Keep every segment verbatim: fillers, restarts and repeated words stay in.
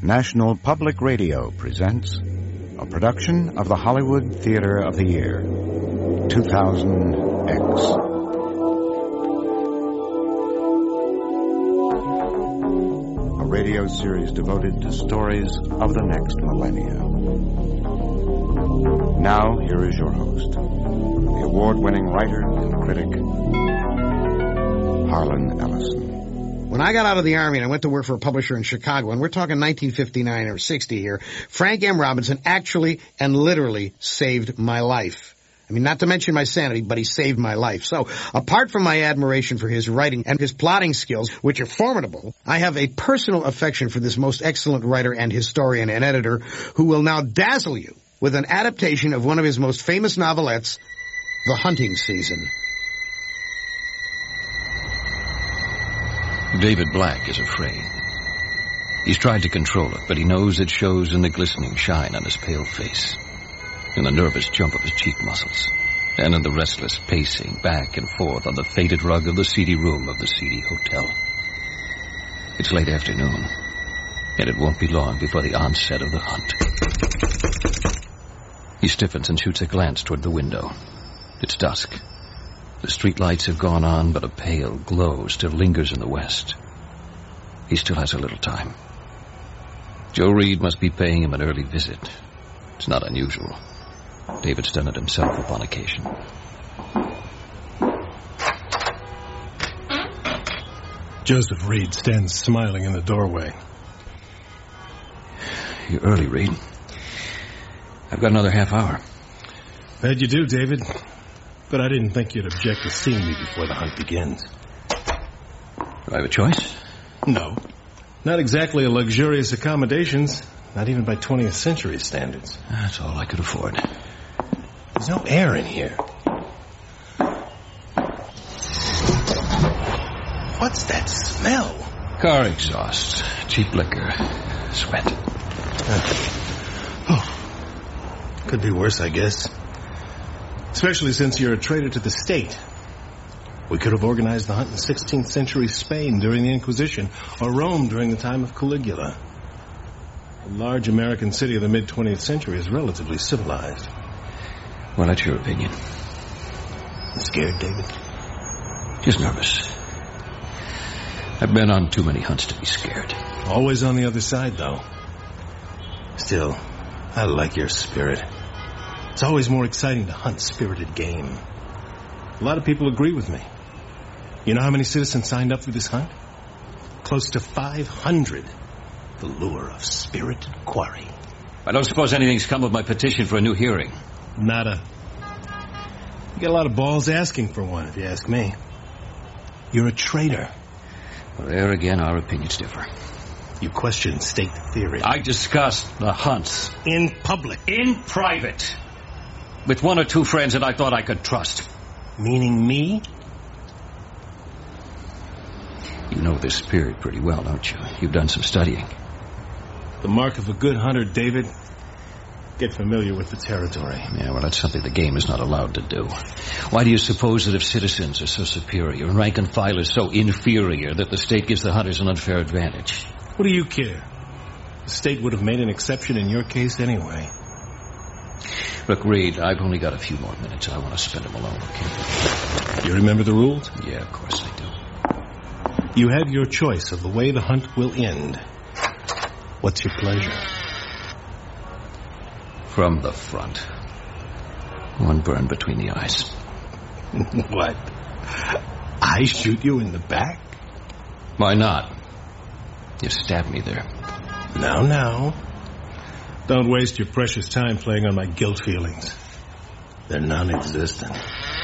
National Public Radio presents a production of the Hollywood Theater of the Year, two thousand X. A radio series devoted to stories of the next millennia. Now, here is your host, the award-winning writer and critic, Harlan Ellison. When I got out of the Army and I went to work for a publisher in Chicago, and we're talking nineteen fifty-nine or sixty here, Frank M. Robinson actually and literally saved my life. I mean, not to mention my sanity, but he saved my life. So, apart from my admiration for his writing and his plotting skills, which are formidable, I have a personal affection for this most excellent writer and historian and editor who will now dazzle you with an adaptation of one of his most famous novelettes, The Hunting Season. David Black is afraid. He's tried to control it, but he knows it shows in the glistening shine on his pale face, in the nervous jump of his cheek muscles, and in the restless pacing back and forth on the faded rug of the seedy room of the seedy hotel. It's late afternoon, and it won't be long before the onset of the hunt. He stiffens and shoots a glance toward the window. It's dusk. The street lights have gone on, but a pale glow still lingers in the west. He still has a little time. Joe Reed must be paying him an early visit. It's not unusual. David's done it himself upon occasion. Joseph Reed stands smiling in the doorway. You're early, Reed. I've got another half hour. Glad you do, David. But I didn't think you'd object to seeing me before the hunt begins. Do I have a choice? No. Not exactly a luxurious accommodations, not even by twentieth century standards. That's all I could afford. There's no air in here. What's that smell? Car exhaust, cheap liquor, sweat. Uh, oh, could be worse, I guess. Especially since you're a traitor to the state. We could have organized the hunt in sixteenth century Spain during the Inquisition, or Rome during the time of Caligula. A large American city of the mid-twentieth century is relatively civilized. Well, that's your opinion. You scared, David? Just nervous. I've been on too many hunts to be scared. Always on the other side, though. Still, I like your spirit. It's always more exciting to hunt spirited game. A lot of people agree with me. You know how many citizens signed up for this hunt? Close to five hundred. The lure of spirited quarry. I don't suppose anything's come of my petition for a new hearing. Nada. You get a lot of balls asking for one, if you ask me. You're a traitor. Well, there again, our opinions differ. You question state theory. I discussed the hunts. In public. In private. With one or two friends that I thought I could trust. Meaning me? You know this period pretty well, don't you? You've done some studying. The mark of a good hunter, David. Get familiar with the territory. Yeah, well, that's something the game is not allowed to do. Why do you suppose that if citizens are so superior and rank and file is so inferior that the state gives the hunters an unfair advantage? What do you care? The state would have made an exception in your case anyway. Look, Reed, I've only got a few more minutes. I want to spend them alone, okay? You remember the rules? Yeah, of course I do. You have your choice of the way the hunt will end. What's your pleasure? From the front. One burn between the eyes. What? I shoot you in the back? Why not? You stabbed me there. Now, now. Don't waste your precious time playing on my guilt feelings. They're non-existent.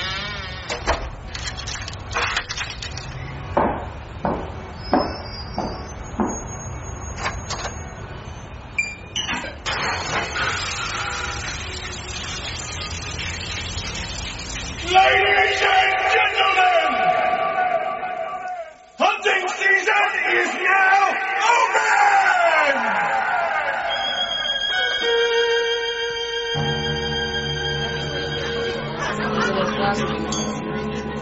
Ladies and gentlemen, hunting season is now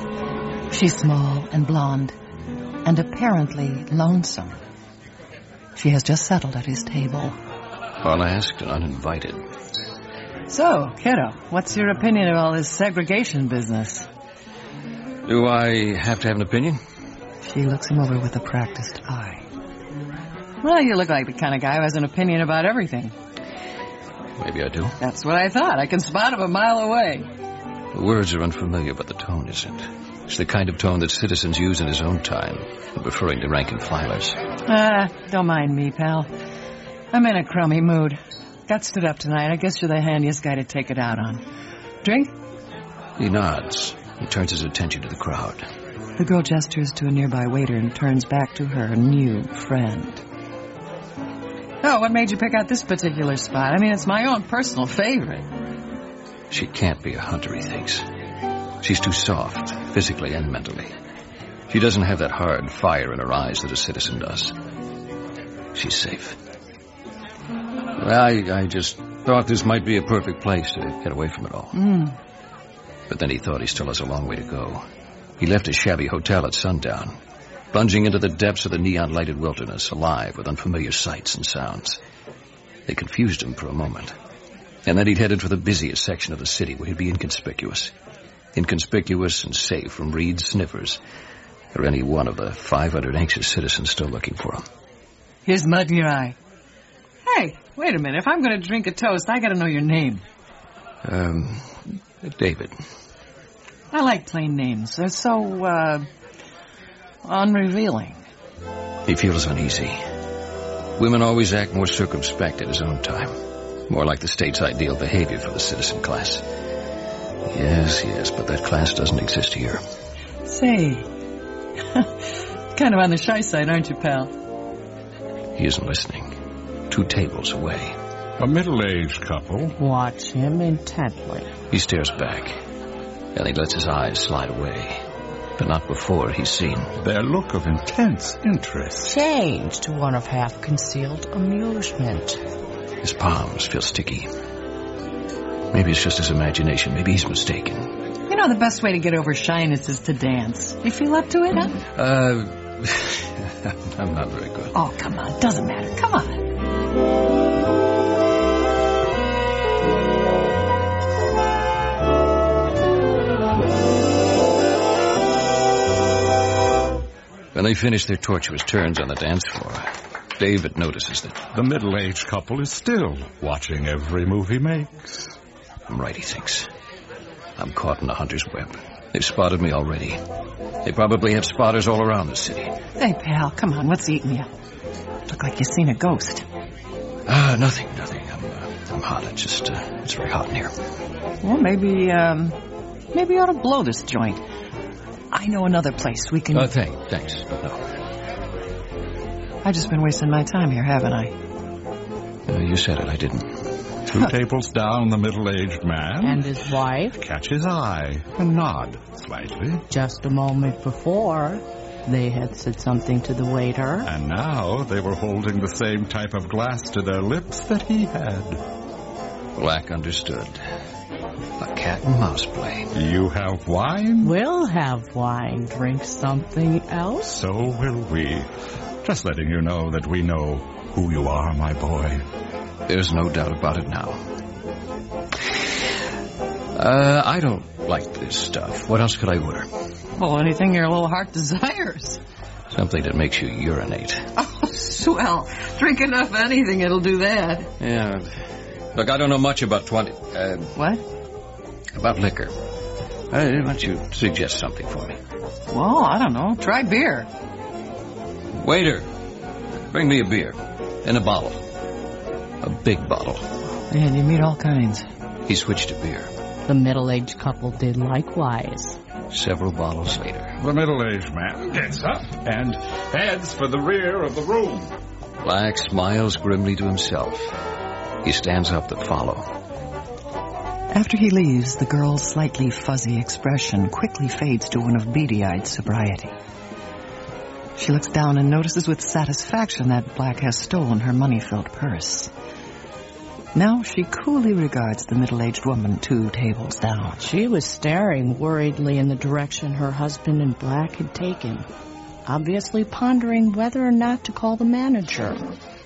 She's small and blonde, and apparently lonesome. She has just settled at his table. Unasked and uninvited. So, kiddo, what's your opinion of all this segregation business? Do I have to have an opinion? She looks him over with a practiced eye. Well, you look like the kind of guy who has an opinion about everything. Maybe I do. That's what I thought. I can spot him a mile away. The words are unfamiliar, but the tone isn't. It's the kind of tone that citizens use in his own time, referring to rank and filers. Ah, don't mind me, pal. I'm in a crummy mood. Got stood up tonight. I guess you're the handiest guy to take it out on. Drink? He nods. He turns his attention to the crowd. The girl gestures to a nearby waiter and turns back to her new friend. Oh, what made you pick out this particular spot? I mean, it's my own personal favorite. She can't be a hunter, he thinks. She's too soft, physically and mentally. She doesn't have that hard fire in her eyes that a citizen does. She's safe. Well, I, I just thought this might be a perfect place to get away from it all. Mm. But then he thought he still has a long way to go. He left his shabby hotel at sundown, plunging into the depths of the neon-lighted wilderness, alive with unfamiliar sights and sounds. They confused him for a moment. And then he'd headed for the busiest section of the city where he'd be inconspicuous. Inconspicuous and safe from Reed's sniffers, or any one of the five hundred anxious citizens still looking for him. Here's mud in your eye. Hey, wait a minute. If I'm going to drink a toast, I got to know your name. Um, David. I like plain names. They're so, uh, unrevealing. He feels uneasy. Women always act more circumspect at his own time. More like the state's ideal behavior for the citizen class. Yes, yes, but that class doesn't exist here. Say, kind of on the shy side, aren't you, pal? He isn't listening. Two tables away. A middle-aged couple. Watch him intently. He stares back, and he lets his eyes slide away. But not before he's seen Their look of intense interest. Change to one of half-concealed amusement. his palms feel sticky. Maybe it's just his imagination. Maybe he's mistaken. You know, the best way to get over shyness is to dance. You feel up to it, huh? Uh, I'm not very good. Oh, come on. Doesn't matter. Come on. When they finish their tortuous turns on the dance floor, David notices that the middle-aged couple is still watching every move he makes. I'm right, he thinks. I'm caught in a hunter's web. They've spotted me already. They probably have spotters all around the city. Hey, pal, come on. What's eating you? Look like you've seen a ghost. Ah, uh, nothing, nothing. I'm, uh, I'm hot. It's just, uh, it's very hot in here. Well, maybe, um, maybe you ought to blow this joint. I know another place we can... Uh, thanks, thanks, but no. I've just been wasting my time here, haven't I? Uh, you said it, I didn't. Two tables down, the middle-aged man... And his wife? Catch his eye and nod slightly. Just a moment before, they had said something to the waiter. And now they were holding the same type of glass to their lips that he had. Black understood. A cat and mouse play. You have wine? We'll have wine. Drink something else? So will we. Just letting you know that we know who you are, my boy. There's no doubt about it now. Uh, I don't like this stuff. What else could I order? Well, anything your little heart desires. Something that makes you urinate. Oh, swell. Drink enough of anything, it'll do that. Yeah. Look, I don't know much about twenty... Uh, what? About liquor. Uh, why don't you suggest something for me? Well, I don't know. Try beer. Waiter, bring me a beer. In a bottle. A big bottle. Man, you meet all kinds. He switched to beer. The middle-aged couple did likewise. Several bottles later. The middle-aged man gets up and heads for the rear of the room. Black smiles grimly to himself. He stands up to follow. After he leaves, the girl's slightly fuzzy expression quickly fades to one of beady-eyed sobriety. She looks down and notices with satisfaction that Black has stolen her money-filled purse. Now she coolly regards the middle-aged woman two tables down. She was staring worriedly in the direction her husband and Black had taken, obviously pondering whether or not to call the manager.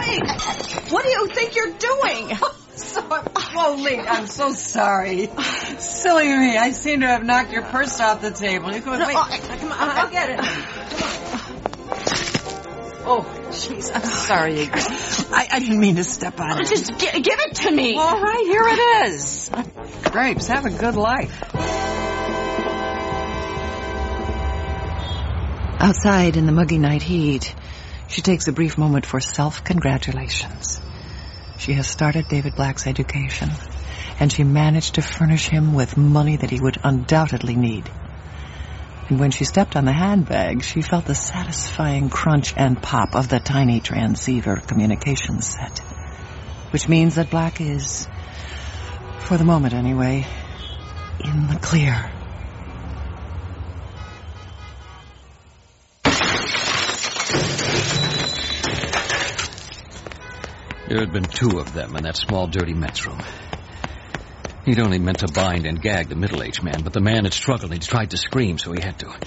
Wait! What do you think you're doing? So, oh, Lee, I'm so sorry. Silly me. I seem to have knocked your purse off the table. You could no, wait. Oh, come on, I'll get it. Oh, jeez, I'm sorry. I, I didn't mean to step on it. Just g- give it to me. All right, here it is. Grapes, have a good life. Outside in the muggy night heat, she takes a brief moment for self-congratulations. She has started David Black's education, and she managed to furnish him with money that he would undoubtedly need. And when she stepped on the handbag, she felt the satisfying crunch and pop of the tiny transceiver communications set. Which means that Black is, for the moment anyway, in the clear. There had been two of them in that small, dirty men's room. He'd only meant to bind and gag the middle-aged man, but the man had struggled and he'd tried to scream, so he had to.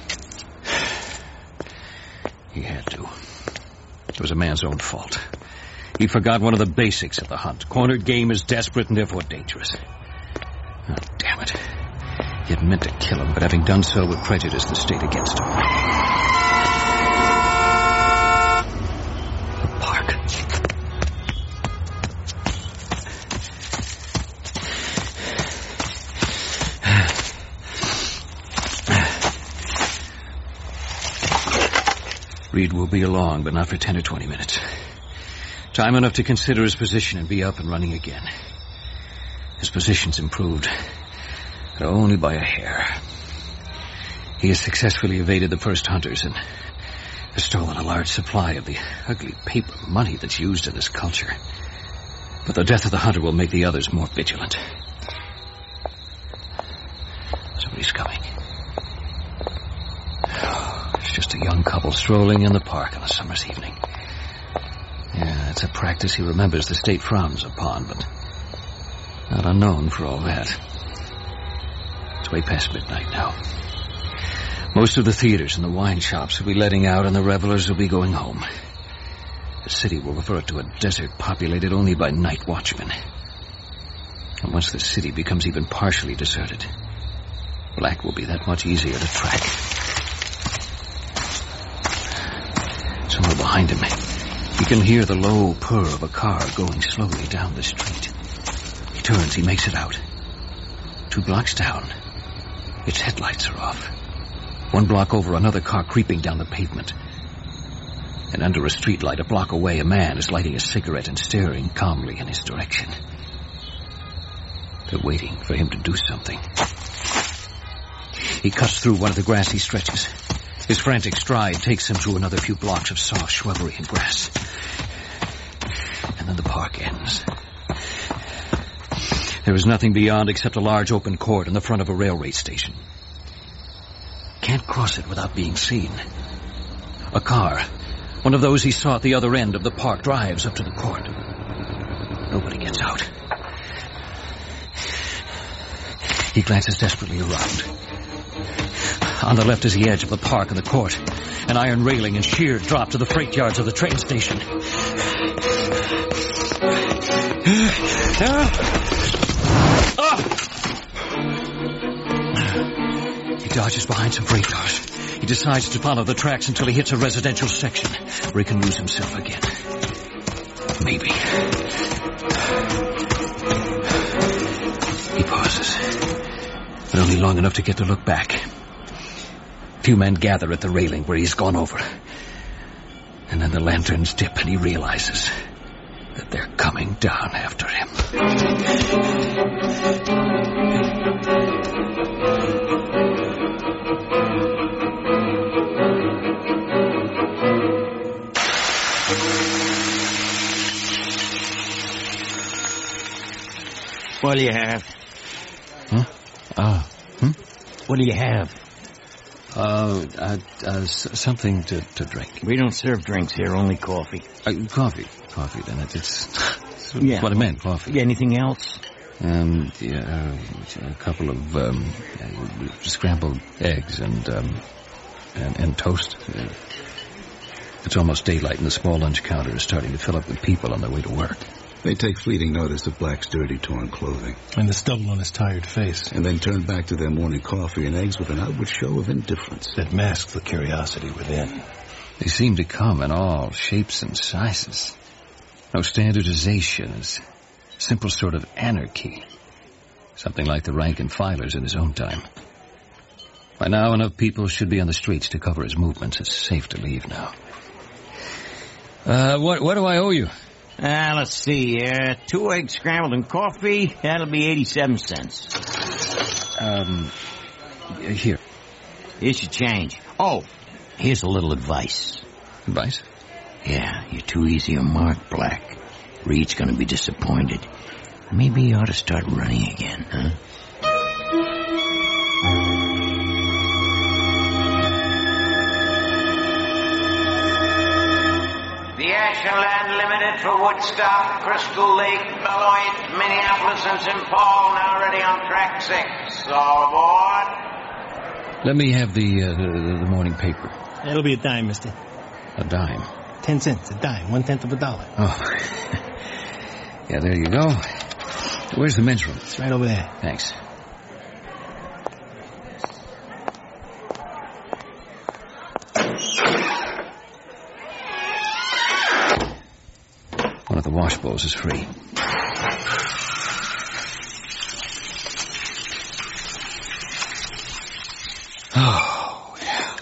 He had to. It was a man's own fault. He forgot one of the basics of the hunt. Cornered game is desperate and therefore dangerous. Oh, damn it. He had meant to kill him, but having done so would prejudice the state against him. The park. Reed will be along, but not for ten or twenty minutes. Time enough to consider his position and be up and running again. His position's improved, but only by a hair. He has successfully evaded the first hunters and has stolen a large supply of the ugly paper money that's used in this culture. But the death of the hunter will make the others more vigilant. Somebody's coming. Just a young couple strolling in the park on a summer's evening. Yeah, it's a practice he remembers the state frowns upon, but not unknown for all that. It's way past midnight now. Most of the theaters and the wine shops will be letting out and the revelers will be going home. The city will revert to a desert populated only by night watchmen. And once the city becomes even partially deserted, Black will be that much easier to track. Somewhere behind him, he can hear the low purr of a car going slowly down the street. He turns, he makes it out. Two blocks down, its headlights are off. One block over, another car creeping down the pavement. And under a streetlight a block away, a man is lighting a cigarette and staring calmly in his direction. They're waiting for him to do something. He cuts through one of the grassy stretches. His frantic stride takes him through another few blocks of soft shrubbery and grass. And then the park ends. There is nothing beyond except a large open court in the front of a railway station. Can't cross it without being seen. A car, one of those he saw at the other end of the park, drives up to the court. Nobody gets out. He glances desperately around. On the left is the edge of the park and the court. An iron railing and sheer drop to the freight yards of the train station. He dodges behind some freight cars. He decides to follow the tracks until he hits a residential section where he can lose himself again. Maybe. He pauses, but only long enough to get to look back. Few men gather at the railing where he's gone over. And then the lanterns dip and he realizes that they're coming down after him. What do you have? Huh? Ah. Hmm? What do you have? Uh, uh, uh s- something to, to drink. We don't serve drinks here, only coffee. Uh, coffee. Coffee, then. It's, it's yeah. what I meant, coffee. Anything else? Um, yeah, uh, a couple of, um, uh, scrambled eggs and, um, and, and toast. Uh, It's almost daylight and the small lunch counter is starting to fill up with people on their way to work. They take fleeting notice of Black's dirty, torn clothing. And the stubble on his tired face. And then turn back to their morning coffee and eggs with an outward show of indifference. That masks the curiosity within. They seem to come in all shapes and sizes. No standardization, is simple sort of anarchy. Something like the rank and filers in his own time. By now, enough people should be on the streets to cover his movements. It's safe to leave now. Uh, what, what do I owe you? Ah, uh, let's see. Uh, two eggs scrambled and coffee. That'll be eighty-seven cents. Um, here. Here's your change. Oh, here's a little advice. Advice? Yeah, you're too easy on Mark, Black. Reed's gonna be disappointed. Maybe you ought to start running again, huh? The Ashland Limited for Woodstock, Crystal Lake, Beloit, Minneapolis, and Saint Paul now ready on track six. All aboard. Let me have the, uh, the, the morning paper. That'll be a dime, mister. A dime? Ten cents, a dime, one-tenth of a dollar. Oh. Yeah, there you go. Where's the men's room? It's right over there. Thanks. One of the wash bowls is free. Oh, yeah.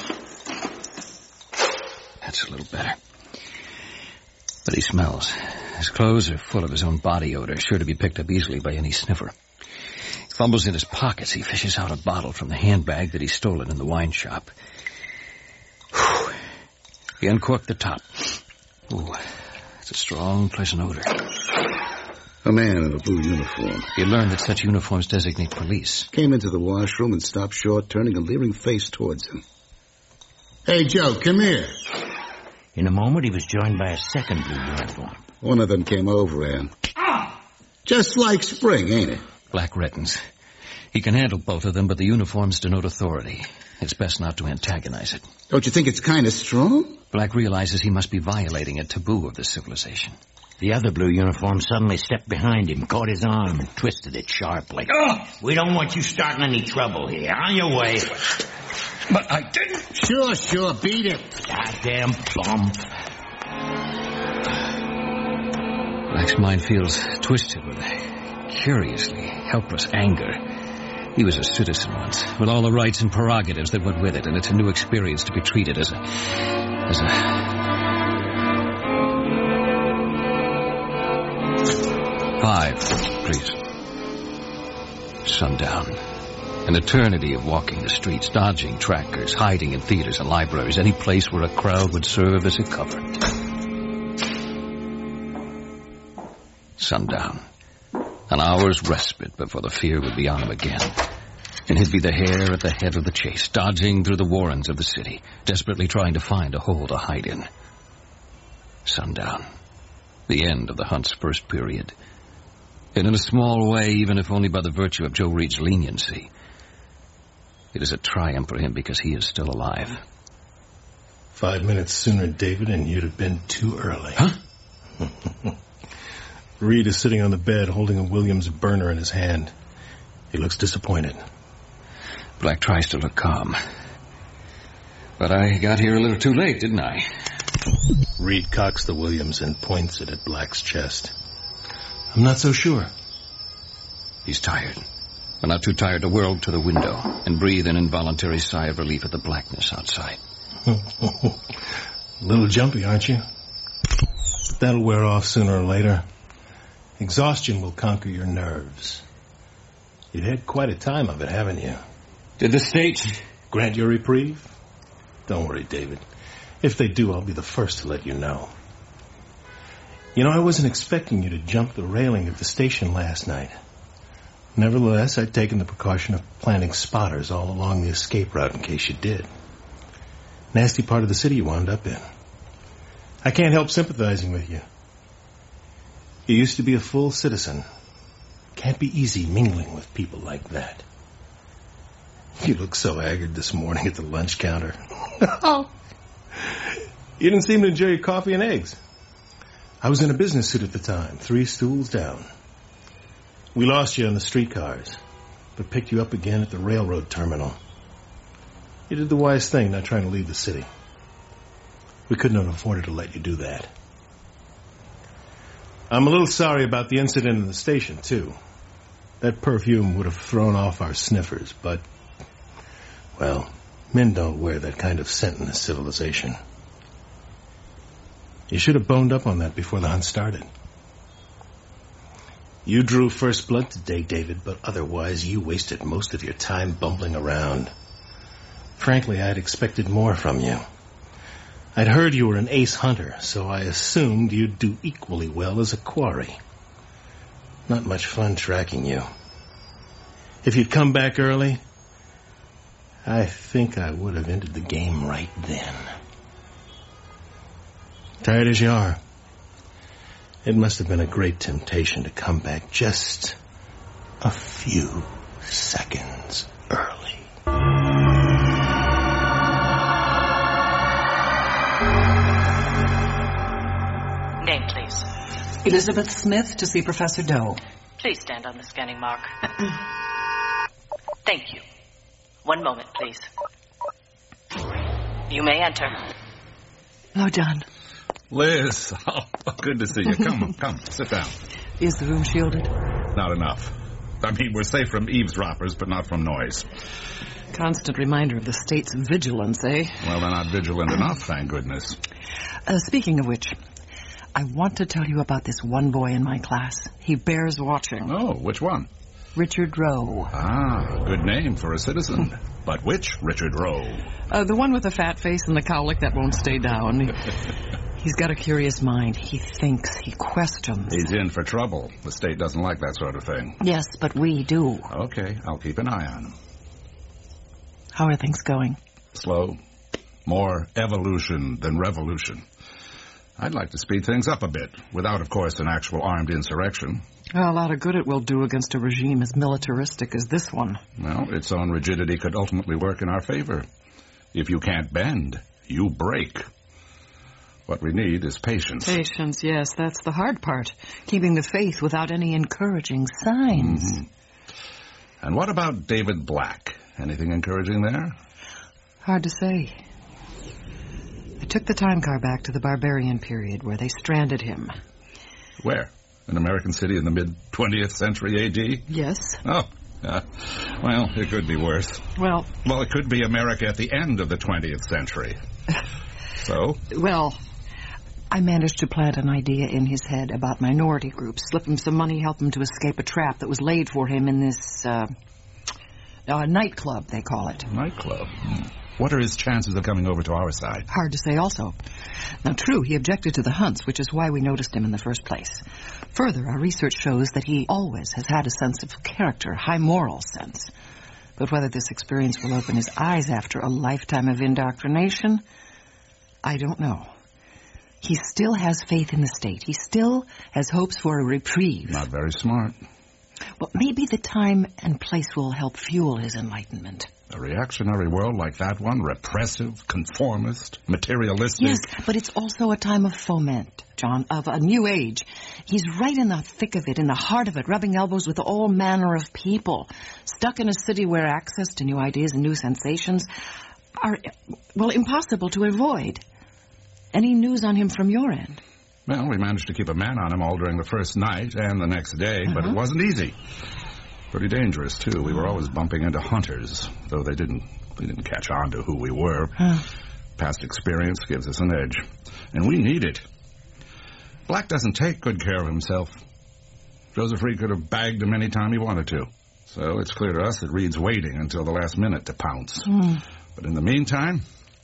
That's a little better. But he smells. His clothes are full of his own body odor, sure to be picked up easily by any sniffer. He fumbles in his pockets. He fishes out a bottle from the handbag that he stolen in the wine shop. Whew. He uncorked the top. Ooh, it's a strong, pleasant odor. A man in a blue uniform. He learned that such uniforms designate police. Came into the washroom and stopped short, turning a leering face towards him. Hey, Joe, come here. In a moment, he was joined by a second blue uniform. One of them came over and... Ah! Just like spring, ain't it? Black reddens. He can handle both of them, but the uniforms denote authority. It's best not to antagonize it. Don't you think it's kind of strong? Black realizes he must be violating a taboo of this civilization. The other blue uniform suddenly stepped behind him, caught his arm, and twisted it sharply. Oh! We don't want you starting any trouble here. On your way. But I didn't. Sure, sure, beat it. Goddamn bum. Black's mind feels twisted with a curiously helpless anger. He was a citizen once, with all the rights and prerogatives that went with it, and it's a new experience to be treated as a... as a... Five, please. Sundown. An eternity of walking the streets, dodging trackers, hiding in theaters and libraries, any place where a crowd would serve as a cover. Sundown. An hour's respite before the fear would be on him again. And he'd be the hare at the head of the chase, dodging through the warrens of the city, desperately trying to find a hole to hide in. Sundown. The end of the hunt's first period. And in a small way, even if only by the virtue of Joe Reed's leniency, it is a triumph for him because he is still alive. Five minutes sooner, David, and you'd have been too early. Huh? Reed is sitting on the bed holding a Williams burner in his hand. He looks disappointed. Black tries to look calm. But I got here a little too late, didn't I? Reed cocks the Williams and points it at Black's chest. I'm not so sure. He's tired. But not too tired to whirl to the window and breathe an involuntary sigh of relief at the blackness outside. A little jumpy, aren't you? But that'll wear off sooner or later. Exhaustion will conquer your nerves. You've had quite a time of it, haven't you? Did the state grant your reprieve? Don't worry, David. If they do, I'll be the first to let you know. You know, I wasn't expecting you to jump the railing at the station last night. Nevertheless, I'd taken the precaution of planting spotters all along the escape route in case you did. Nasty part of the city you wound up in. I can't help sympathizing with you. You used to be a full citizen. Can't be easy mingling with people like that. You look so haggard this morning at the lunch counter. You didn't seem to enjoy your coffee and eggs. I was in a business suit at the time, three stools down. We lost you on the streetcars, but picked you up again at the railroad terminal. You did the wise thing, not trying to leave the city. We couldn't have afforded to let you do that. I'm a little sorry about the incident in the station, too. That perfume would have thrown off our sniffers, but, well, men don't wear that kind of scent in this civilization. You should have boned up on that before the hunt started. You drew first blood today, David, but otherwise you wasted most of your time bumbling around. Frankly, I'd expected more from you. I'd heard you were an ace hunter, so I assumed you'd do equally well as a quarry. Not much fun tracking you. If you'd come back early, I think I would have ended the game right then. Tired as you are, it must have been a great temptation to come back just a few seconds early. Name, please. Elizabeth Smith to see Professor Doe. Please stand on the scanning mark. Thank you. One moment, please. You may enter. Hello, John. Liz, oh, good to see you. Come, come, sit down. Is the room shielded? Not enough. I mean, we're safe from eavesdroppers, but not from noise. Constant reminder of the state's vigilance, eh? Well, they're not vigilant enough, thank goodness. Uh, speaking of which, I want to tell you about this one boy in my class. He bears watching. Oh, which one? Richard Rowe. Ah, good name for a citizen. But which Richard Rowe? Uh, the one with the fat face and the cowlick that won't stay down. He, he's got a curious mind. He thinks. He questions. He's in for trouble. The state doesn't like that sort of thing. Yes, but we do. Okay, I'll keep an eye on him. How are things going? Slow. More evolution than revolution. I'd like to speed things up a bit, without, of course, an actual armed insurrection. Well, a lot of good it will do against a regime as militaristic as this one. Well, its own rigidity could ultimately work in our favor. If you can't bend, you break. What we need is patience. Patience, yes, that's the hard part. Keeping the faith without any encouraging signs. Mm-hmm. And what about David Black? Anything encouraging there? Hard to say. I took the time car back to the barbarian period where they stranded him. Where? An American city in the mid-twentieth century A D? Yes. Oh, uh, well, it could be worse. Well... Well, it could be America at the end of the twentieth century. So? Well, I managed to plant an idea in his head about minority groups, slip him some money, help him to escape a trap that was laid for him in this, uh, uh nightclub, they call it. Nightclub? Hmm. What are his chances of coming over to our side? Hard to say also. Now, true, he objected to the hunts, which is why we noticed him in the first place. Further, our research shows that he always has had a sense of character, high moral sense. But whether this experience will open his eyes after a lifetime of indoctrination, I don't know. He still has faith in the state. He still has hopes for a reprieve. Not very smart. Well, maybe the time and place will help fuel his enlightenment. A reactionary world like that one, repressive, conformist, materialistic. Yes, but it's also a time of foment, John, of a new age. He's right in the thick of it, in the heart of it, rubbing elbows with all manner of people, stuck in a city where access to new ideas and new sensations are, well, impossible to avoid. Any news on him from your end? Well, we managed to keep a man on him all during the first night and the next day, uh-huh. but it wasn't easy. Pretty dangerous, too. We were always bumping into hunters, though they didn't they didn't catch on to who we were. Huh. Past experience gives us an edge, and we need it. Black doesn't take good care of himself. Joseph Reed could have bagged him any time he wanted to. So it's clear to us that Reed's waiting until the last minute to pounce. Mm. But in the meantime...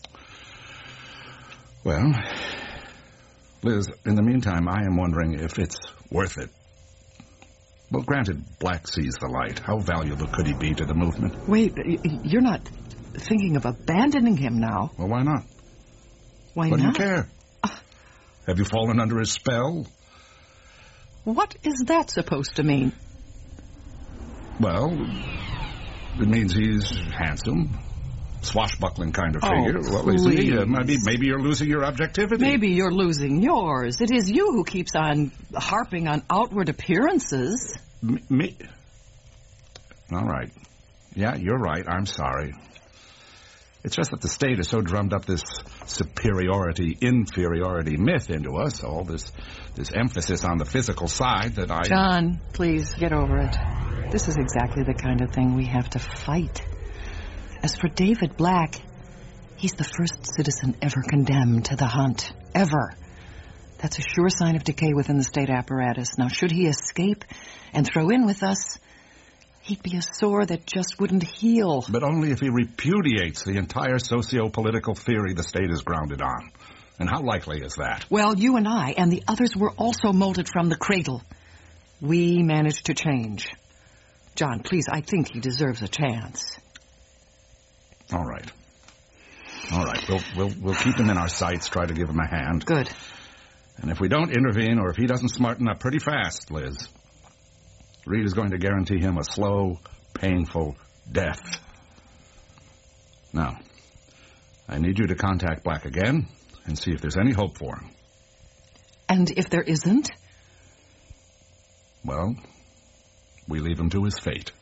Well, Liz, in the meantime, I am wondering if it's worth it. Well, granted, Black sees the light. How valuable could he be to the movement? Wait, you're not thinking of abandoning him now? Well, why not? Why what not? What do you care? Uh, Have you fallen under his spell? What is that supposed to mean? Well, it means he's handsome, swashbuckling kind of Oh, figure. Well, isn't he? Uh, please. maybe, maybe you're losing your objectivity. Maybe you're losing yours. It is you who keeps on harping on outward appearances. M- me? All right. Yeah, you're right. I'm sorry. It's just that the state has so drummed up this superiority-inferiority myth into us, all this this emphasis on the physical side that I... John, please, get over it. This is exactly the kind of thing we have to fight. As for David Black, he's the first citizen ever condemned to the hunt. Ever. That's a sure sign of decay within the state apparatus. Now, should he escape and throw in with us, he'd be a sore that just wouldn't heal. But only if he repudiates the entire socio-political theory the state is grounded on. And how likely is that? Well, you and I and the others were also molded from the cradle. We managed to change. John, please, I think he deserves a chance. All right. All right, we'll, we'll, we'll keep him in our sights, try to give him a hand. Good. And if we don't intervene, or if he doesn't smarten up pretty fast, Liz, Reed is going to guarantee him a slow, painful death. Now, I need you to contact Black again and see if there's any hope for him. And if there isn't? Well, we leave him to his fate.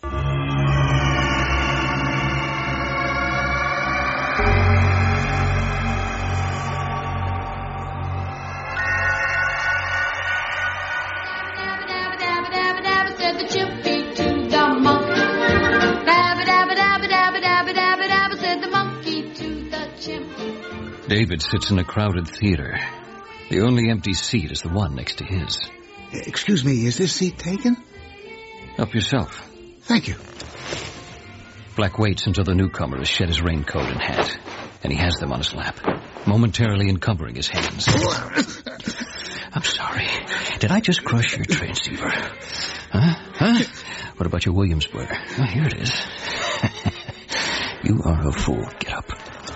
David sits in a crowded theater. The only empty seat is the one next to his. Excuse me, is this seat taken? Help yourself. Thank you. Black waits until the newcomer has shed his raincoat and hat, and he has them on his lap, momentarily encumbering his hands. I'm sorry. Did I just crush your transceiver? Huh? Huh? What about your Williamsburg? Oh, here it is. You are a fool. Get up.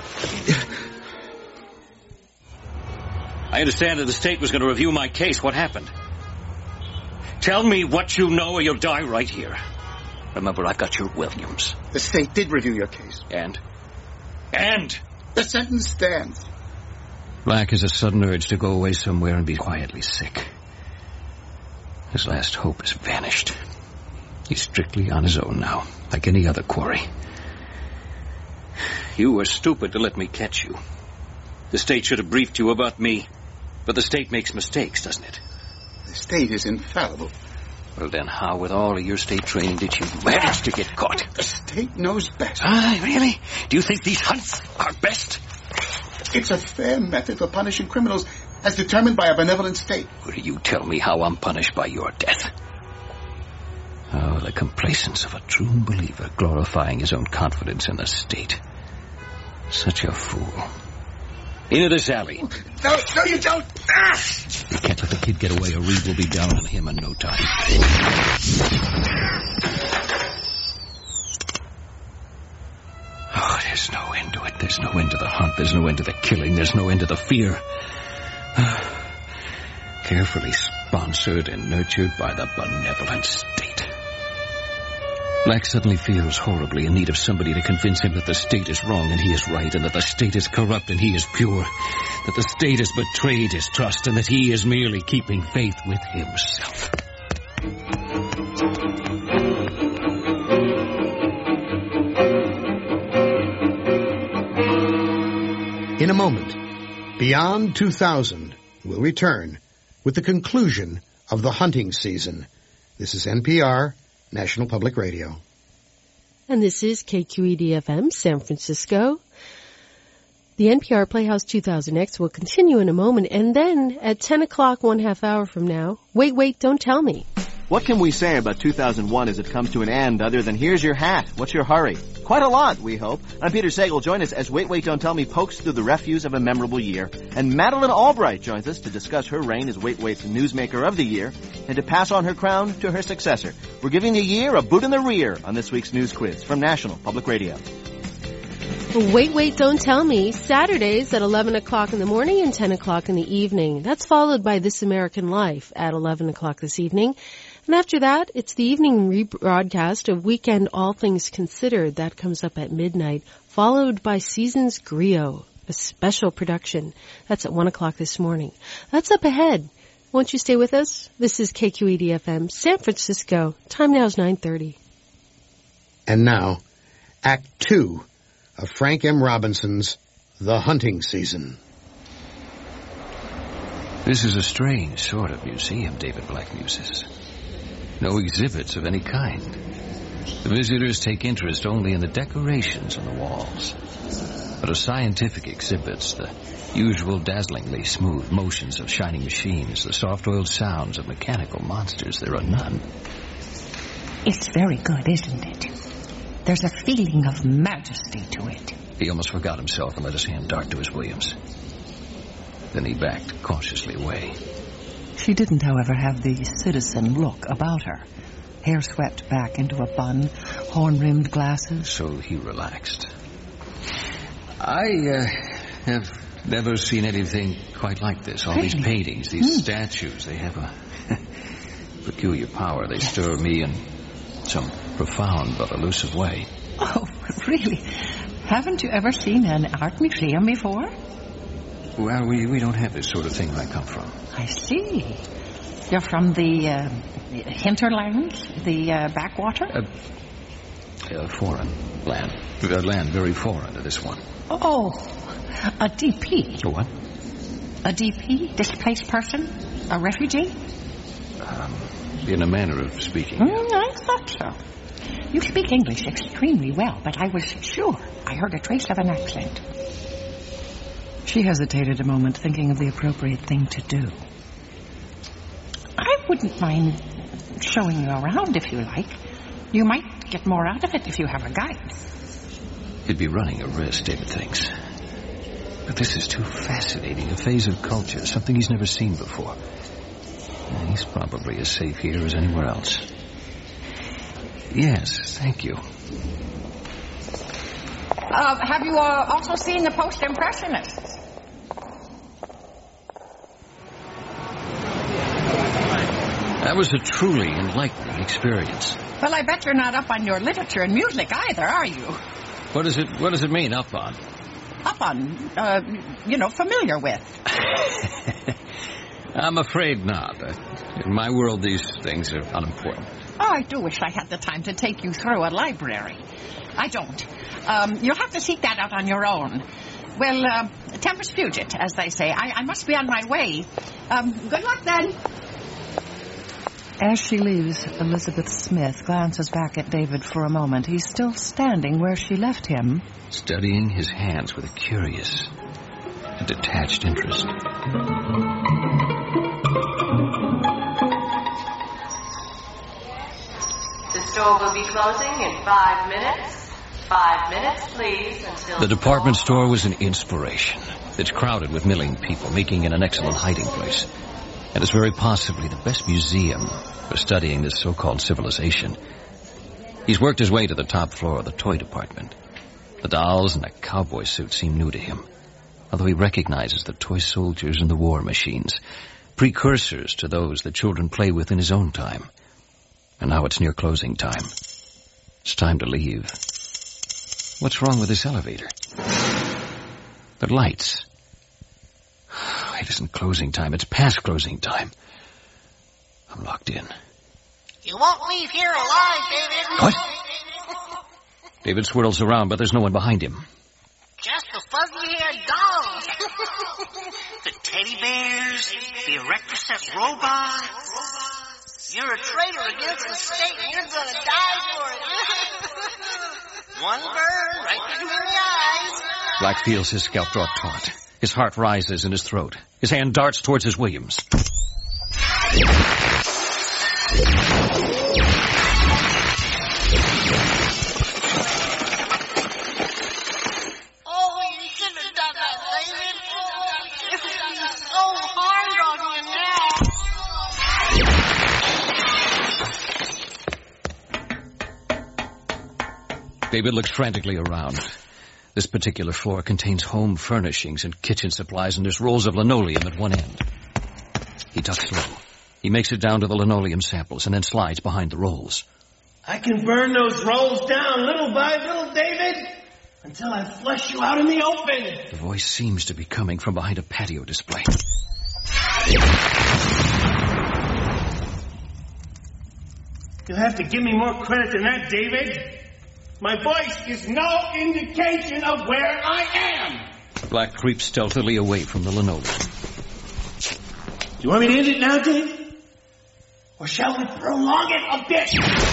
I understand that the state was going to review my case. What happened? Tell me what you know or you'll die right here. Remember, I've got your Williams. The state did review your case. And? And? The sentence stands. Black has a sudden urge to go away somewhere and be quietly sick. His last hope has vanished. He's strictly on his own now, like any other quarry. You were stupid to let me catch you. The state should have briefed you about me. But the state makes mistakes, doesn't it? The state is infallible. Well, then how, with all of your state training, did you manage to get caught? The state knows best. Ah, really? Do you think these hunts are best? It's a fair method for punishing criminals as determined by a benevolent state. Will you tell me how I'm punished by your death? Oh, the complacence of a true believer, glorifying his own confidence in the state. Such a fool. Into this alley. No, no, you don't. Ah! You can't let the kid get away or Reed will be down on him in no time. Oh, there's no end to it. There's no end to the hunt. There's no end to the killing. There's no end to the fear. Carefully sponsored and nurtured by the benevolent state. Black suddenly feels horribly in need of somebody to convince him that the state is wrong and he is right, and that the state is corrupt and he is pure, that the state has betrayed his trust, and that he is merely keeping faith with himself. In a moment, Beyond two thousand will return with the conclusion of the hunting season. This is N P R, National Public Radio. And this is K Q E D F M, San Francisco. The N P R Playhouse two thousand X will continue in a moment, and then at ten o'clock, one half hour from now, Wait, Wait, Don't Tell Me. What can we say about two thousand one as it comes to an end other than here's your hat, what's your hurry? Quite a lot, we hope. I'm Peter Sagal. Join us as Wait, Wait, Don't Tell Me pokes through the refuse of a memorable year. And Madeleine Albright joins us to discuss her reign as Wait, Wait's Newsmaker of the Year and to pass on her crown to her successor. We're giving the year a boot in the rear on this week's News Quiz from National Public Radio. Wait, Wait, Don't Tell Me, Saturdays at eleven o'clock in the morning and ten o'clock in the evening. That's followed by This American Life at eleven o'clock this evening. And after that, it's the evening rebroadcast of Weekend All Things Considered. That comes up at midnight, followed by Seasons Griot, a special production. That's at one o'clock this morning. That's up ahead. Won't you stay with us? This is K Q E D F M, San Francisco. Time now is nine thirty. And now, Act Two of Frank M. Robinson's The Hunting Season. This is a strange sort of museum, David Black muses. No exhibits of any kind. The visitors take interest only in the decorations on the walls. But of scientific exhibits, the usual dazzlingly smooth motions of shining machines, the soft-oiled sounds of mechanical monsters, there are none. It's very good, isn't it? There's a feeling of majesty to it. He almost forgot himself and let his hand dart to his Williams. Then he backed cautiously away. She didn't, however, have the citizen look about her. Hair swept back into a bun, horn-rimmed glasses. So he relaxed. I uh, have never seen anything quite like this. All Really? these paintings, these Hmm. statues, they have a peculiar power. They stir me in some profound but elusive way. Oh, really? Haven't you ever seen an art museum before? Well, we, we don't have this sort of thing where I come from. I see. You're from the uh, hinterlands, the uh, backwater? A, a foreign land. A land very foreign to this one. Oh, a D P. A what? A D P? Displaced person? A refugee? Um, in a manner of speaking. Mm, I thought so. You speak English extremely well, but I was sure I heard a trace of an accent. She hesitated a moment, thinking of the appropriate thing to do. I wouldn't mind showing you around if you like. You might get more out of it if you have a guide. He'd be running a risk, David thinks. But this is too fascinating, a phase of culture, something he's never seen before. And he's probably as safe here as anywhere else. Yes, thank you. Uh, have you uh, also seen the Post-Impressionists? That was a truly enlightening experience. Well, I bet you're not up on your literature and music either, are you? What does it, what does it mean, up on? Up on, uh, you know, familiar with. I'm afraid not. In my world, these things are unimportant. Oh, I do wish I had the time to take you through a library. I don't. Um, you'll have to seek that out on your own. Well, uh, tempus fugit, as they say. I, I must be on my way. Um, good luck, then. As she leaves, Elizabeth Smith glances back at David for a moment. He's still standing where she left him, Studying his hands with a curious and detached interest. The store will be closing in five minutes. Five minutes, please, until... The department store was an inspiration. It's crowded with milling people, making it an excellent hiding place. And it's very possibly the best museum for studying this so-called civilization. He's worked his way to the top floor of the toy department. The dolls and the cowboy suit seem new to him, although he recognizes the toy soldiers and the war machines, precursors to those that children play with in his own time. And now it's near closing time. It's time to leave. What's wrong with this elevator? The lights. It isn't closing time. It's past closing time. I'm locked in. You won't leave here alive, David. What? David swirls around, but there's no one behind him. Just the fuzzy-haired dolls. The teddy bears, the erector-set robots. You're a traitor against the state, and you're gonna die for it. One burn right between the eyes. Black feels his scalp drop taut. His heart rises in his throat. His hand darts towards his Williams. Oh, you shouldn't have done that, David. It would be so hard on you now. David looks frantically around. This particular floor contains home furnishings and kitchen supplies, and there's rolls of linoleum at one end. He ducks low. He makes it down to the linoleum samples and then slides behind the rolls. I can burn those rolls down little by little, David. until I flush you out in the open. The voice seems to be coming from behind a patio display. You'll have to give me more credit than that, David. My voice is no indication of where I am. Black creeps stealthily away from the linoleum. Do you want me to end it now, David? Or shall we prolong it a bit?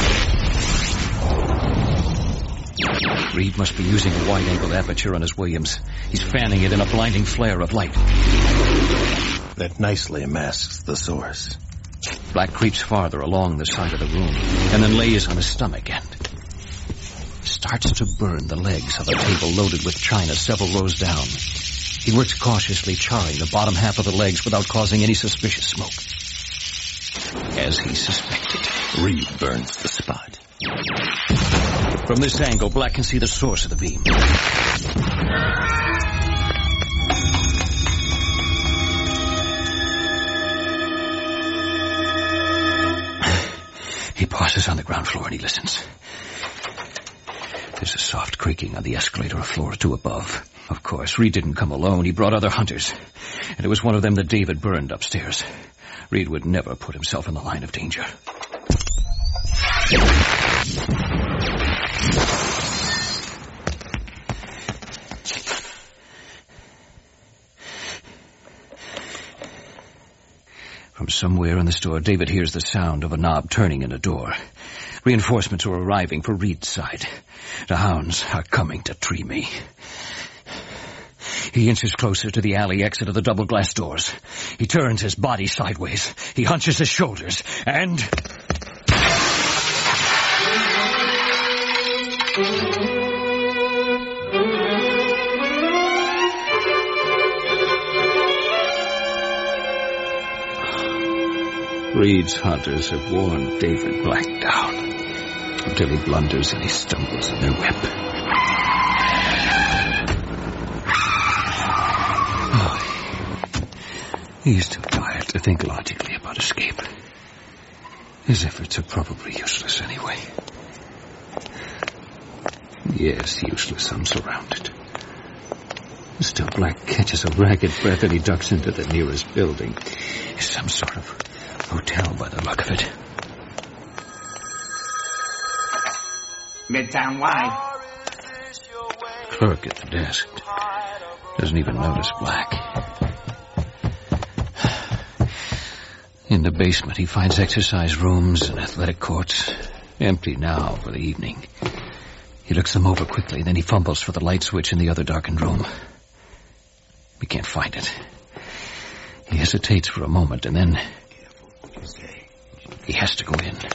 Reed must be using a wide-angle aperture on his Williams. He's fanning it in a blinding flare of light. That nicely masks the source. Black creeps farther along the side of the room, and then lays on his stomach and starts to burn the legs of a table loaded with china several rows down. He works cautiously, charring the bottom half of the legs without causing any suspicious smoke. As he suspected, Reed burns the spot. From this angle, Black can see the source of the beam. He pauses on the ground floor and he listens. There's a soft creaking on the escalator of floor two above. Of course, Reed didn't come alone. He brought other hunters. And it was one of them that David burned upstairs. Reed would never put himself in the line of danger. From somewhere in the store, David hears the sound of a knob turning in a door. Reinforcements are arriving for Reed's side. The hounds are coming to tree me. He inches closer to the alley exit of the double glass doors. He turns his body sideways. He hunches his shoulders, and Reed's hunters have worn David Black down until he blunders and he stumbles in their whip. Oh, he's too tired to think logically about escape. His efforts are probably useless anyway. Yes, useless. I'm surrounded. Still, Black catches a ragged breath and he ducks into the nearest building. It's some sort of hotel by the look of it. Midtown wide. Clerk at the desk doesn't even notice Black. In the basement, he finds exercise rooms and athletic courts, empty now for the evening. He looks them over quickly, then he fumbles for the light switch in the other darkened room. He can't find it. He hesitates for a moment, and then he has to go in.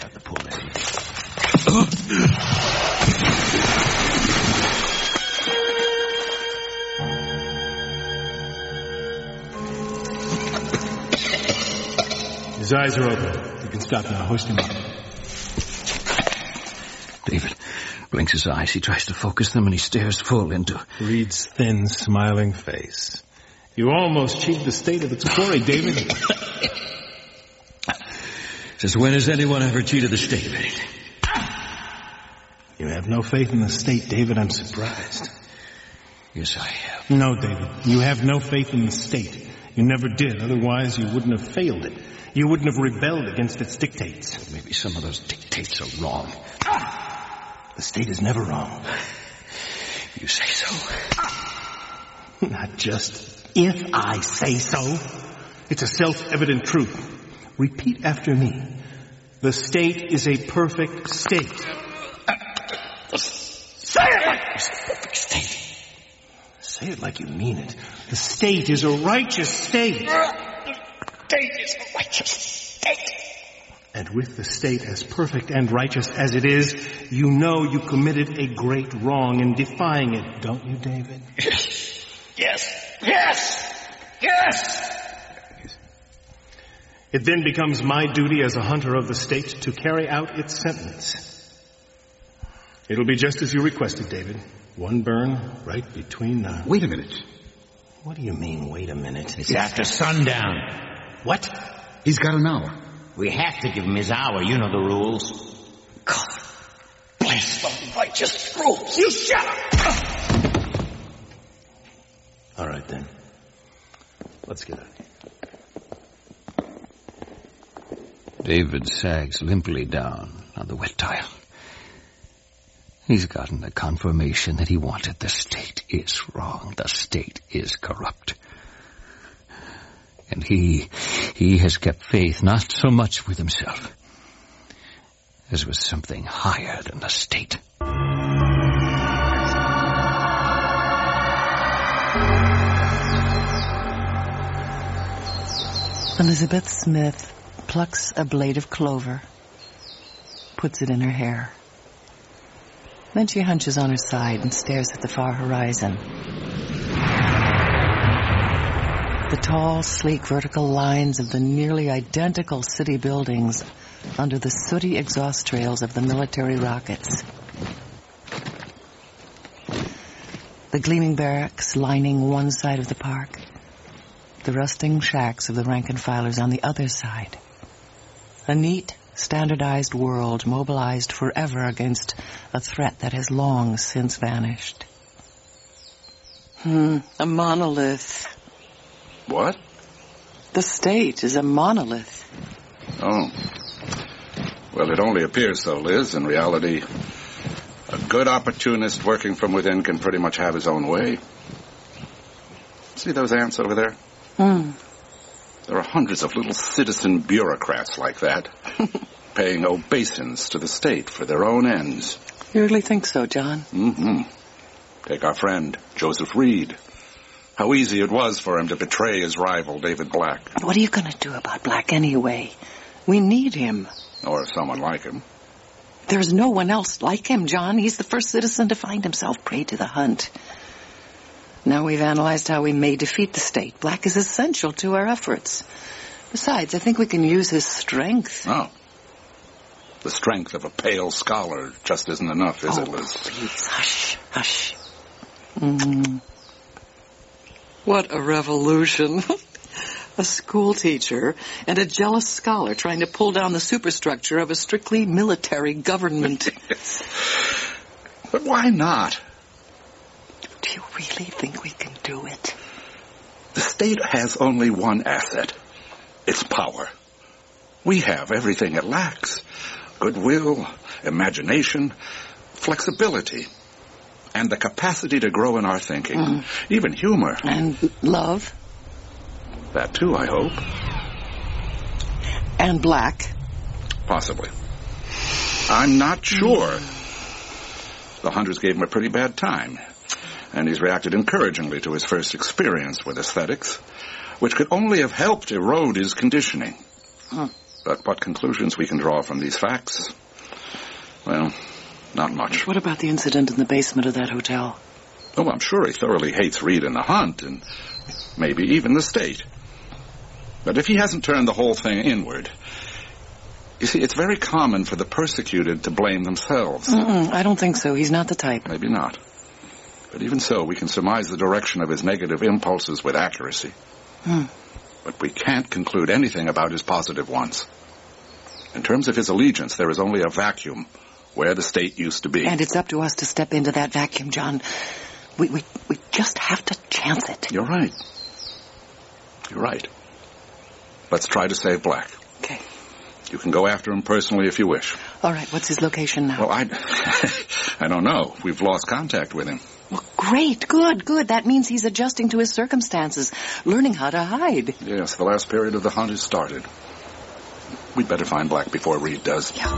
His eyes are open. You can stop now. Hoist him up. David blinks his eyes. He tries to focus them, and he stares full into Reed's thin, smiling face. You almost cheated the state of its glory, David. Since when has anyone ever cheated the state of anything? You have no faith in the state, David. I'm surprised. Yes, I have. No, David. You have no faith in the state. You never did. Otherwise, you wouldn't have failed it. You wouldn't have rebelled against its dictates. Maybe some of those dictates are wrong. The state is never wrong. You say so. Not just if I say so. It's a self-evident truth. Repeat after me. The state is a perfect state. Say it like it's a perfect state. Say it like you mean it. The state is a righteous state. The state is a righteous state. And with the state as perfect and righteous as it is, you know you committed a great wrong in defying it, don't you, David? Yes. Yes. Yes. Yes. It then becomes my duty as a hunter of the state to carry out its sentence. It'll be just as you requested, David. One burn right between the... Wait a minute. What do you mean, wait a minute? It's after sundown. What? He's got an hour. We have to give him his hour. You know the rules. God bless the righteous rules. You shut up! All right, then. Let's get out of here. David sags limply down on the wet tile. He's gotten the confirmation that he wanted. The state is wrong. The state is corrupt. And he, he has kept faith not so much with himself as with something higher than the state. Elizabeth Smith plucks a blade of clover, puts it in her hair. Then she hunches on her side and stares at the far horizon. The tall, sleek vertical lines of the nearly identical city buildings under the sooty exhaust trails of the military rockets. The gleaming barracks lining one side of the park. The rusting shacks of the rank-and-filers on the other side. A neat, standardized world mobilized forever against a threat that has long since vanished. Hmm, a monolith. What? The state is a monolith. Oh. Well, it only appears so, Liz. In reality, a good opportunist working from within can pretty much have his own way. See those ants over there? Hmm. There are hundreds of little citizen bureaucrats like that, paying obeisance to the state for their own ends. You really think so, John? Mm-hmm. Take our friend, Joseph Reed. How easy it was for him to betray his rival, David Black. What are you going to do about Black anyway? We need him. Or someone like him. There's no one else like him, John. He's the first citizen to find himself prey to the hunt. Now we've analyzed how we may defeat the state. Black is essential to our efforts. Besides, I think we can use his strength. Oh. The strength of a pale scholar just isn't enough, is oh, it, Liz? Please, hush, hush. Mm. What a revolution. A school teacher and a jealous scholar trying to pull down the superstructure of a strictly military government. But why not? Do you really think we can do it? The state has only one asset. Its power. We have everything it lacks. Goodwill, imagination, flexibility, and the capacity to grow in our thinking. Mm. Even humor. And love. That too, I hope. And Black. Possibly. I'm not sure. The hunters gave him a pretty bad time. And he's reacted encouragingly to his first experience with aesthetics, which could only have helped erode his conditioning. Huh. But what conclusions we can draw from these facts? Well, not much. What about the incident in the basement of that hotel? Oh, I'm sure he thoroughly hates Reed and the hunt, and maybe even the state. But if he hasn't turned the whole thing inward... You see, it's very common for the persecuted to blame themselves. Mm-mm, I don't think so. He's not the type. Maybe not. But even so, we can surmise the direction of his negative impulses with accuracy. Hmm. But we can't conclude anything about his positive ones. In terms of his allegiance, there is only a vacuum where the state used to be. And it's up to us to step into that vacuum, John. We, we, we just have to chance it. You're right. You're right. Let's try to save Black. Okay. You can go after him personally if you wish. All right, what's his location now? Well, I... I don't know. We've lost contact with him. Well, great, good, good. That means he's adjusting to his circumstances, learning how to hide. Yes, the last period of the hunt has started. We'd better find Black before Reed does. Yeah.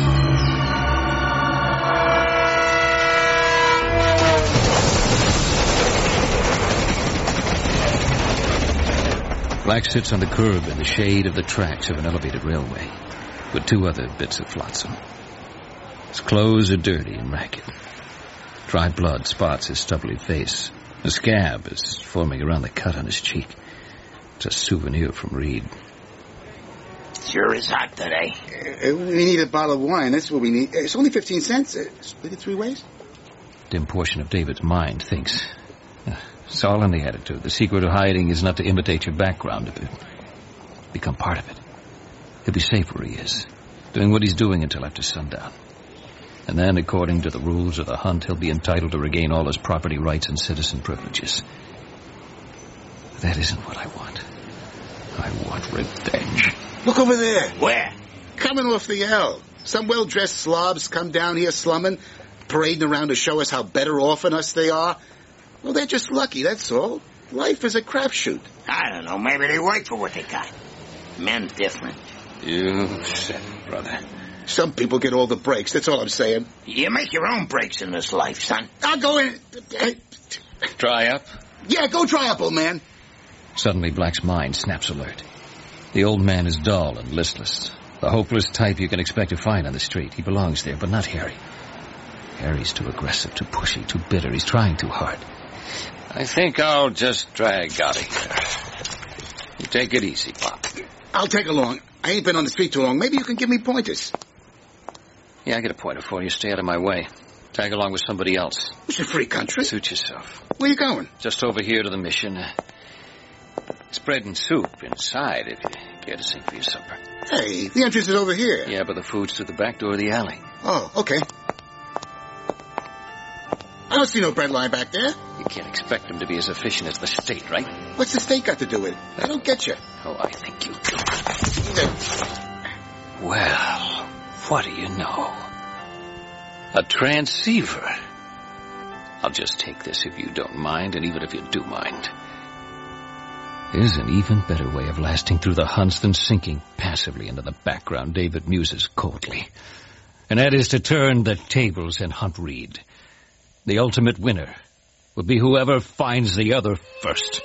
Black sits on the curb in the shade of the tracks of an elevated railway with two other bits of flotsam. His clothes are dirty and ragged. Dry blood spots his stubbly face. A scab is forming around the cut on his cheek. It's a souvenir from Reed. Sure is hot today. Uh, we need a bottle of wine. That's what we need. It's only fifteen cents. Uh, split it three ways. Dim portion of David's mind thinks... It's all in the attitude. The secret of hiding is not to imitate your background, but become part of it. He'll be safe where he is, doing what he's doing until after sundown. And then, according to the rules of the hunt, he'll be entitled to regain all his property rights and citizen privileges. That isn't what I want. I want revenge. Look over there. Where? Coming off the L. Some well-dressed slobs come down here slumming, parading around to show us how better off than us they are. Well, they're just lucky, that's all. Life is a crapshoot. I don't know. Maybe they work for what they got. Men's different. You said it, brother. Some people get all the breaks, that's all I'm saying. You make your own breaks in this life, son. I'll go in. Dry up? Yeah, go dry up, old man. Suddenly, Black's mind snaps alert. The old man is dull and listless. The hopeless type you can expect to find on the street. He belongs there, but not Harry. Harry's too aggressive, too pushy, too bitter. He's trying too hard. I think I'll just drag out of here. You take it easy, Pop. I'll take along. I ain't been on the street too long. Maybe you can give me pointers. Yeah, I get a pointer for you. Stay out of my way. Tag along with somebody else. It's a free country. Suit yourself. Where you going? Just over here to the mission. Uh, it's bread and soup inside if you care to sing for your supper. Hey, the entrance is over here. Yeah, but the food's through the back door of the alley. Oh, okay. I don't see no bread line back there. You can't expect them to be as efficient as the state, right? What's the state got to do with it? I don't get you. Oh, I think you do. Well, what do you know? A transceiver. I'll just take this if you don't mind, and even if you do mind. There's an even better way of lasting through the hunts than sinking passively into the background, David muses coldly. And that is to turn the tables and hunt Reed. The ultimate winner will be whoever finds the other first.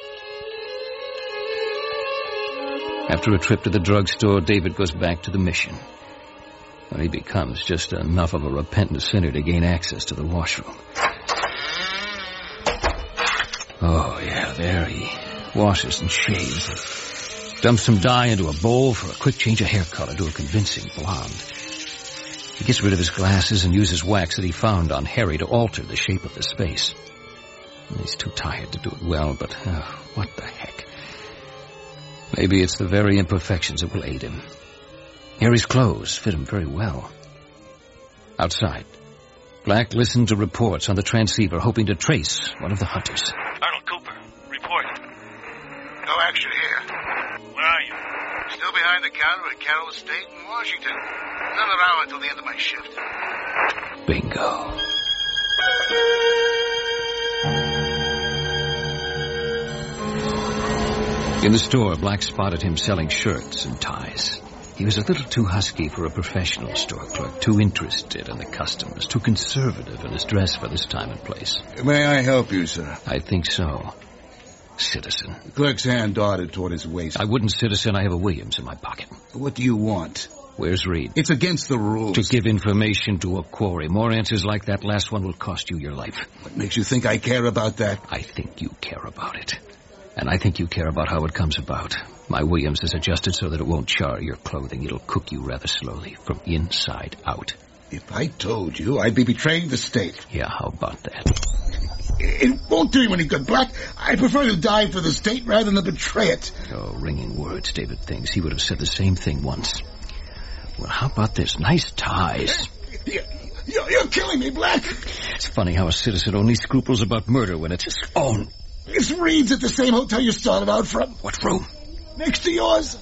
After a trip to the drugstore, David goes back to the mission. When he becomes just enough of a repentant sinner to gain access to the washroom. Oh, yeah, there he washes and shaves and dumps some dye into a bowl for a quick change of hair color to a convincing blonde. He gets rid of his glasses and uses wax that he found on Harry to alter the shape of the space. He's too tired to do it well, but oh, what the heck. Maybe it's the very imperfections that will aid him. Harry's clothes fit him very well. Outside, Black listened to reports on the transceiver, hoping to trace one of the hunters. Arnold Cooper, report. No action here. Where are you? Still behind the counter at Carroll Estate in Washington. Another hour until the end of my shift. Bingo. In the store, Black spotted him selling shirts and ties. He was a little too husky for a professional store clerk, too interested in the customers, too conservative in his dress for this time and place. May I help you, sir? I think so. Citizen. The clerk's hand darted toward his waist. I wouldn't, citizen. I have a Williams in my pocket. What do you want? Where's Reed? It's against the rules. To give information to a quarry. More answers like that last one will cost you your life. What makes you think I care about that? I think you care about it. And I think you care about how it comes about. My Williams is adjusted so that it won't char your clothing. It'll cook you rather slowly, from inside out. If I told you, I'd be betraying the state. Yeah, how about that? It won't do you any good, Black. I prefer to die for the state rather than betray it. Oh, ringing words, David thinks. He would have said the same thing once. Well, how about this? Nice ties. You're, you're killing me, Black. It's funny how a citizen only scruples about murder when it's his own. This Reed's at the same hotel you started out from. What room? Next to yours.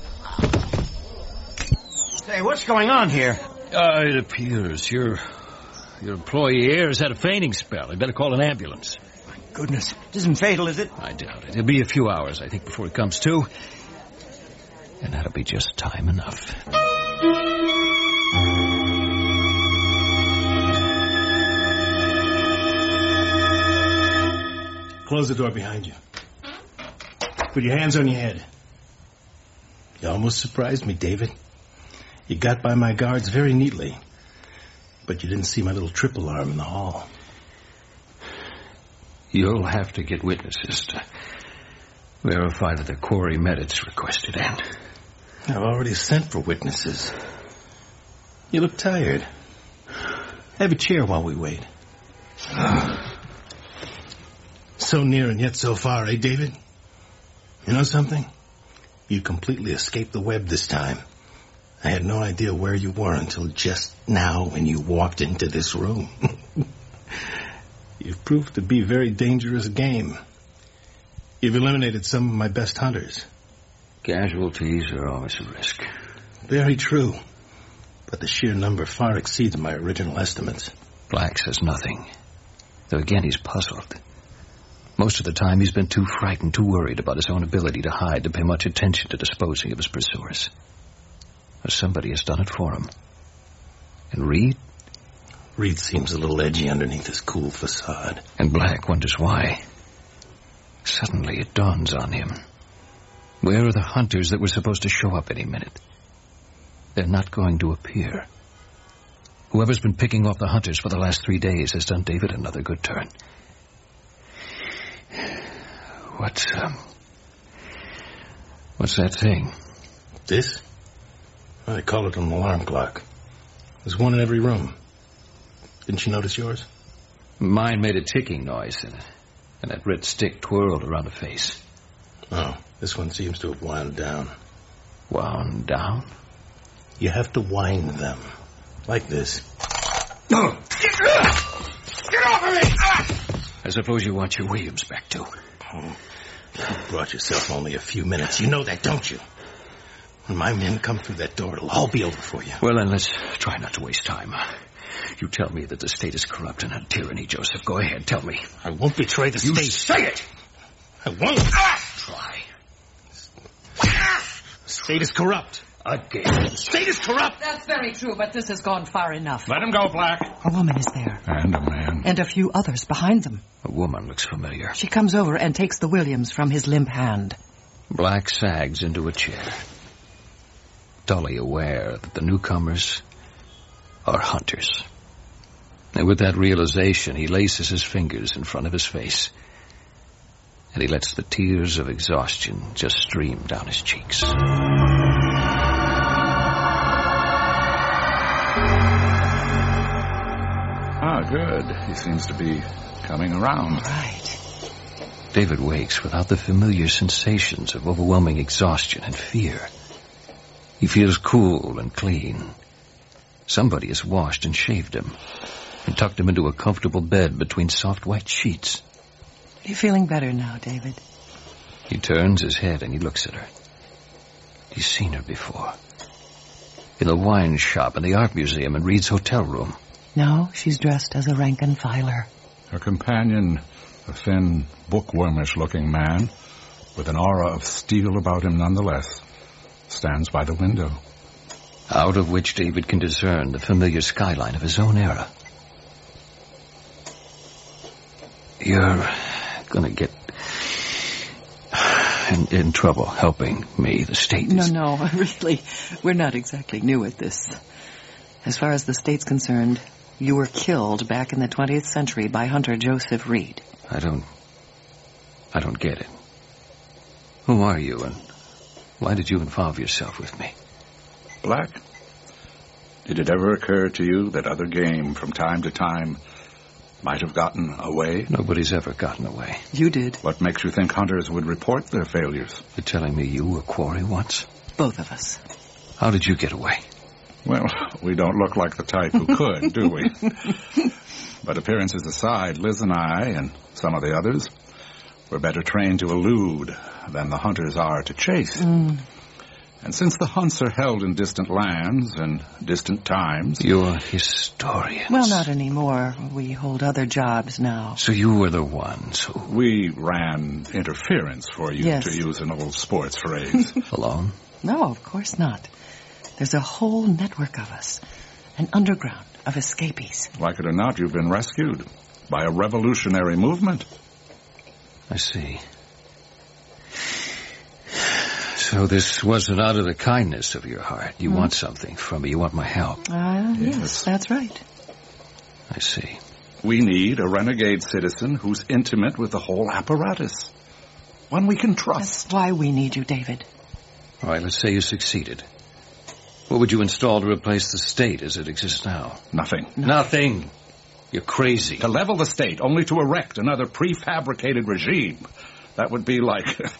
Hey, what's going on here? Uh, it appears your your employee here has had a fainting spell. I'd better call an ambulance. My goodness. It isn't fatal, is it? I doubt it. It'll be a few hours, I think, before it comes to. And that'll be just time enough. Close the door behind you. Put your hands on your head. You almost surprised me, David. You got by my guards very neatly. But you didn't see my little trip alarm in the hall. You'll have to get witnesses to verify that the quarry met its requested end. I've already sent for witnesses. You look tired. Have a chair while we wait. So near and yet so far, eh, David? You know something? You completely escaped the web this time. I had no idea where you were until just now when you walked into this room. You've proved to be very dangerous game. You've eliminated some of my best hunters. Casualties are always a risk. Very true. But the sheer number far exceeds my original estimates. Black says nothing. Though again, he's puzzled. Most of the time, he's been too frightened, too worried about his own ability to hide to pay much attention to disposing of his pursuers. Or somebody has done it for him. And Reed? Reed seems a little edgy underneath his cool facade. And Black wonders why. Suddenly, it dawns on him. Where are the hunters that were supposed to show up any minute? They're not going to appear. Whoever's been picking off the hunters for the last three days has done David another good turn. What's, um... What's that thing? This? Well, they call it an alarm clock. There's one in every room. Didn't you notice yours? Mine made a ticking noise, and, and that red stick twirled around the face. Oh, this one seems to have wound down. Wound down? You have to wind them. Like this. No! Get, uh, get off of me! Ah! I suppose you want your Williams back, too. Oh, you brought yourself only a few minutes. You know that, don't you? When my men come through that door, it'll all be over for you. Well, then let's try not to waste time. You tell me that the state is corrupt and a tyranny, Joseph. Go ahead, tell me. I won't betray the you state. Say it! I won't. Ah! Try. The state is corrupt. Again. The state is corrupt. That's very true, but this has gone far enough. Let him go, Black. A woman is there. And a man. And a few others behind them. A woman looks familiar. She comes over and takes the Williams from his limp hand. Black sags into a chair, dully aware that the newcomers are hunters. And with that realization, he laces his fingers in front of his face, and he lets the tears of exhaustion just stream down his cheeks. Ah, good. He seems to be coming around. Right. David wakes without the familiar sensations of overwhelming exhaustion and fear. He feels cool and clean. Somebody has washed and shaved him and tucked him into a comfortable bed between soft white sheets. Are you feeling better now, David? He turns his head and he looks at her. He's seen her before. In the wine shop, in the art museum, in Reed's hotel room. No, she's dressed as a rank and filer. Her companion, a thin, bookwormish-looking man, with an aura of steel about him nonetheless, stands by the window. Out of which David can discern the familiar skyline of his own era. You're gonna get in, in trouble helping me, the state. No, no, really, we're not exactly new at this. As far as the state's concerned, you were killed back in the twentieth century by hunter Joseph Reed. I don't... I don't get it. Who are you, and why did you involve yourself with me? Black, did it ever occur to you that other game from time to time might have gotten away? Nobody's ever gotten away. You did. What makes you think hunters would report their failures? You're telling me you were quarry once? Both of us. How did you get away? Well, we don't look like the type who could, do we? But appearances aside, Liz and I, and some of the others, were better trained to elude than the hunters are to chase. Mm. And since the hunts are held in distant lands and distant times... You're historians. Well, not anymore. We hold other jobs now. So you were the ones who... We ran interference for you, yes. To use an old sports phrase. Alone? No, of course not. There's a whole network of us. An underground of escapees. Like it or not, you've been rescued by a revolutionary movement. I see. So this wasn't out of the kindness of your heart. You mm. want something from me. You want my help. Uh, yes. yes, that's right. I see. We need a renegade citizen who's intimate with the whole apparatus. One we can trust. That's why we need you, David. All right, let's say you succeeded. What would you install to replace the state as it exists now? Nothing. Nothing. Nothing. You're crazy. To level the state, only to erect another prefabricated regime. That would be like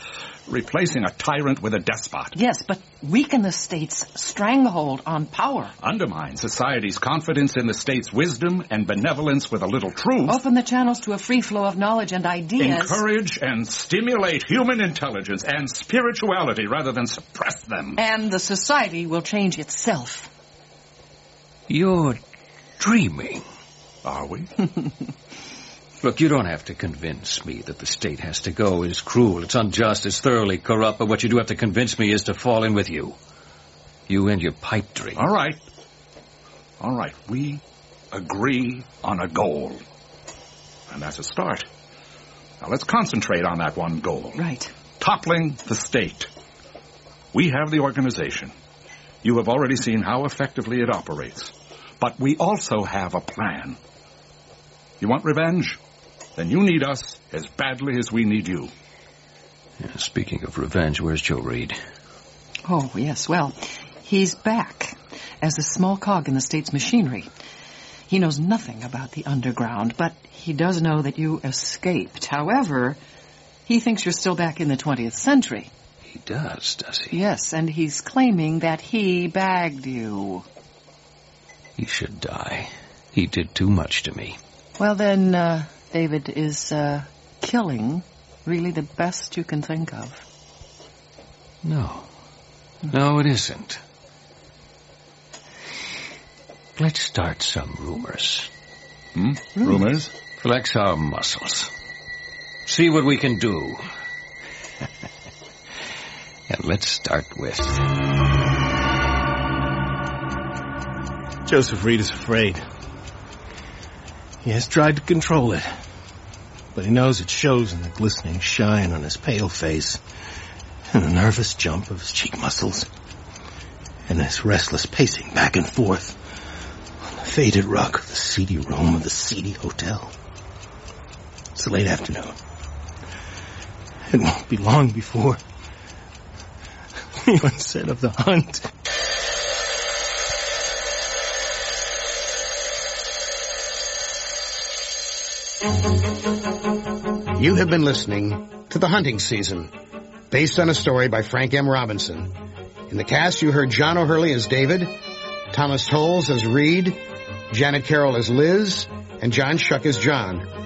replacing a tyrant with a despot. Yes, but weaken the state's stranglehold on power. Undermine society's confidence in the state's wisdom and benevolence with a little truth. Open the channels to a free flow of knowledge and ideas. Encourage and stimulate human intelligence and spirituality rather than suppress them. And the society will change itself. You're dreaming. Are we? Look, you don't have to convince me that the state has to go. It's cruel, it's unjust, it's thoroughly corrupt, but what you do have to convince me is to fall in with you. You and your pipe dream. All right. All right, we agree on a goal. And that's a start. Now let's concentrate on that one goal. Right. Toppling the state. We have the organization. You have already seen how effectively it operates. But we also have a plan. You want revenge? Then you need us as badly as we need you. Yeah, speaking of revenge, where's Joe Reed? Oh, yes, well, he's back as a small cog in the state's machinery. He knows nothing about the underground, but he does know that you escaped. However, he thinks you're still back in the twentieth century. He does, does he? Yes, and he's claiming that he bagged you. He should die. He did too much to me. Well, then, uh, David, is uh, killing really the best you can think of? No. No, it isn't. Let's start some rumors. Hmm? Rumors? Flex our muscles. See what we can do. And let's start with... Joseph Reed is afraid. He has tried to control it, but he knows it shows in the glistening shine on his pale face, and the nervous jump of his cheek muscles, and his restless pacing back and forth on the faded rug of the seedy room of the seedy hotel. It's late afternoon. It won't be long before the onset of the hunt. You have been listening to The Hunting Season, based on a story by Frank M. Robinson. In the cast, you heard John O'Hurley as David, Thomas Tolles as Reed, Janet Carroll as Liz, and John Shuck as John.